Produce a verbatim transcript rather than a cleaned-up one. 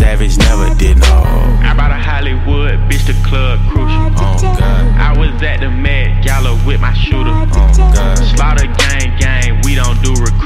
Savage never did no. I bought a Hollywood, bitch, the club crucial. Oh God. I was at the Met Gala with my shooter. Oh God. Slaughter gang gang, we don't do recruiting.